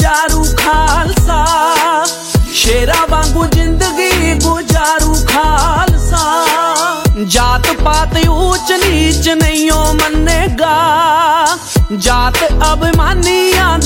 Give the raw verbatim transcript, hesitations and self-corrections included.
ਗੁਜਾਰੂ ਖਾਲਸਾ, ਸ਼ੇਰਾਂ ਵਾਂਗੂ ਜ਼ਿੰਦਗੀ ਗੁਜਾਰੂ ਖਾਲਸਾ। ਜਾਤ ਪਾਤ ਊਚ ਨੀਚ ਨਹੀਂ ਓ ਮੰਨੇਗਾ, ਜਾਤ ਅਭਿਮਾਨੀਆਂ